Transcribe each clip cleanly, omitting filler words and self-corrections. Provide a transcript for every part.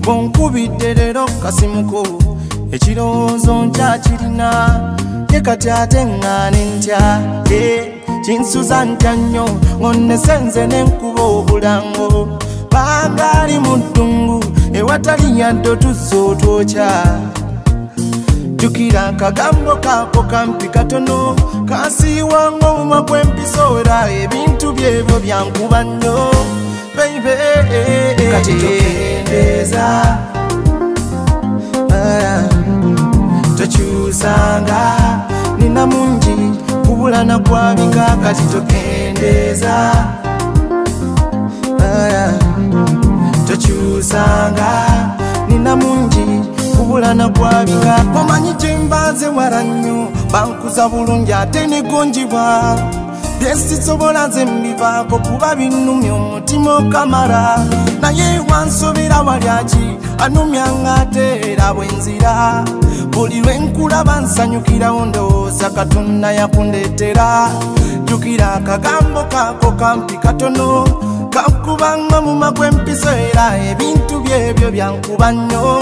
bonkubidde leero kasimuko ekirowoozo nkyakirina ye kati ate ŋŋaane ntya kinsuza ntya nnyo ngonnesenze n'enkuba obulango bangaali mu ddungu ewatali yadde otuzza otwokya jjukira akagambo kaako kampi katono kansiiwanga omumwa gw'empisoera ebintu byebyo byankuba nnyo baby kati tokendeeza tokyusanga nina mungi kubula na kwabika kati tokendeeza tokyusanga nina mungi kubula na kwabika omanyi gyembanze wala nnyo bankuza bulungi ate negonjibwa byesisobola nze mbivaako kuba binnumya omutima okamala naye wansobera walyaki anumyanga ate era bwenzira buli lwenkulaba nsanyukirawo ndowooza Katonda yakundeetera jjukira akagambo kaako kampi katono kankubanga mu magwe empiso era ebintu byebyo byankuba nnyo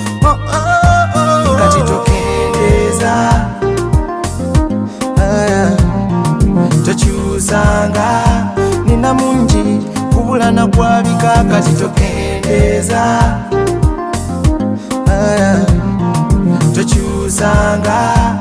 kati tokendeeza tokyusanga nina mungi kubula na kwabika kati tokendeeza tokyusanga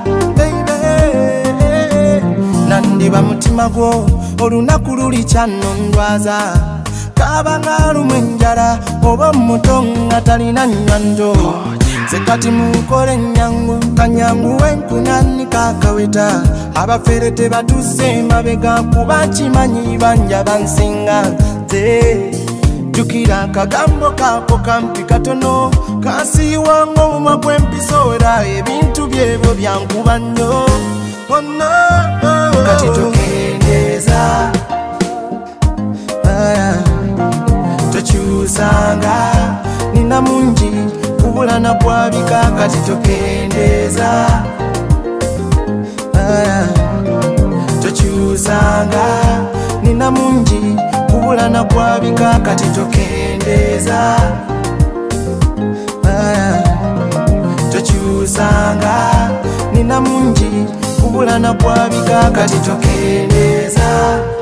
nandiba mutima gwo olunaku luli kyannondwaza kabanga lumu enjala oba omuto nga talina nnywanjo nze kati mukole ennyangu kanyangu wenkunani kakaweta abafere tebatuse emabega kuba kimanyi banja bansinga nze jjukira akagambo kaako kampi katono kansiiwanga omumwa gw'empiso era ebintu byebyo byankuba nnyo kati tokendeeza tokyusanga nina mungi kubula na kwabika kati tokendeeza tokyusanga nina mungi kubula na kwabika kati tokendeeza tokyusanga nina mungi kubula na kwabika kati tokendeeza